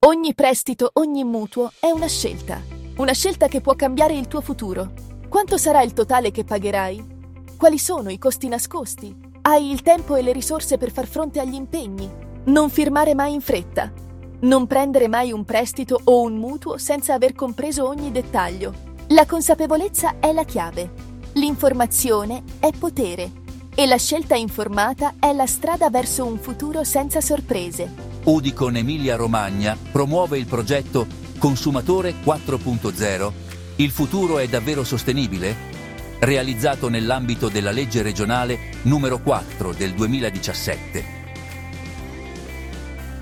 Ogni prestito, ogni mutuo è una scelta che può cambiare il tuo futuro. Quanto sarà il totale che pagherai? Quali sono i costi nascosti? Hai il tempo e le risorse per far fronte agli impegni? Non firmare mai in fretta. Non prendere mai un prestito o un mutuo senza aver compreso ogni dettaglio. La consapevolezza è la chiave. L'informazione è potere. E la scelta informata è la strada verso un futuro senza sorprese. Udicon Emilia-Romagna promuove il progetto Consumatore 4.0. Il futuro è davvero sostenibile? Realizzato nell'ambito della legge regionale numero 4 del 2017.